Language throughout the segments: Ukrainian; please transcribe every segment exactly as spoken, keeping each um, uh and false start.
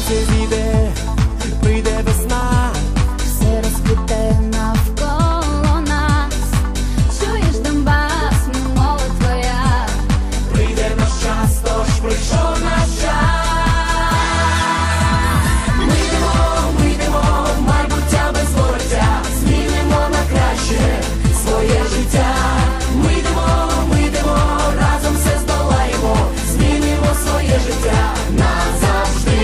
сонце зійде, прийде весна, все розквіте навколо нас. Чуєш, Донбас, мова твоя. прийде наш час, тож прийшов наш час. Ми йдемо, ми йдемо в майбуття без вороття, змінимо на краще своє життя. Ми йдемо, ми йдемо, разом все здолаємо, змінимо своє життя назавжди.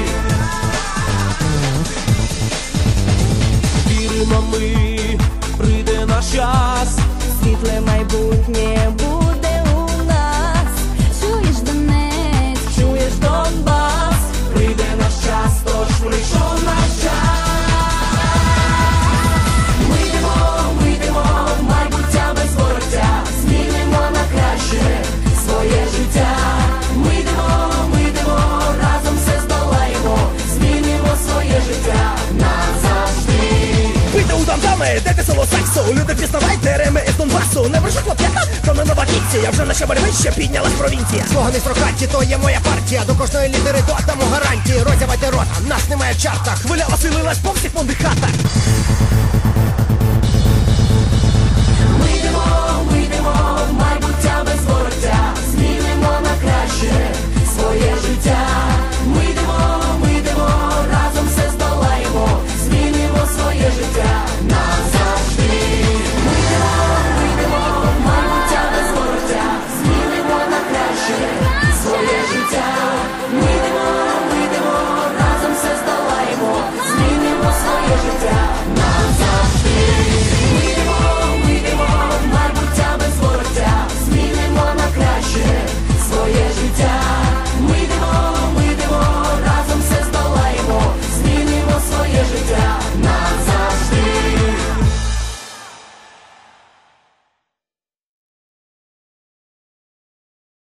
Віримо ми, прийде наш час, Світле майбутнє буде у нас. Чуєш, Донець, чуєш, Донбас, прийде наш час, тож прийшов наш час. Ми йдемо, ми йдемо в майбуття без вороття, змінимо на краще своє життя. Ми йдемо, ми йдемо, разом все здолаємо, змінимо своє життя назавжди. Вийде у дамдами, де ти село Саксу. Люди, пізнавайте, реми із Донбасу. Не брешу хлоп'яка, то не нова кінція. Вже на щабель вище піднялась провінція. Свого не строкаті, то є моя партія. До кожної літери додамо гарантії. Роззявайте рота, нас немає в чартах. Хвиля осилилась по всіх модних хатах. Ми йдемо, ми йдемо в майбуття без вороття, змінимо на краще своє життя.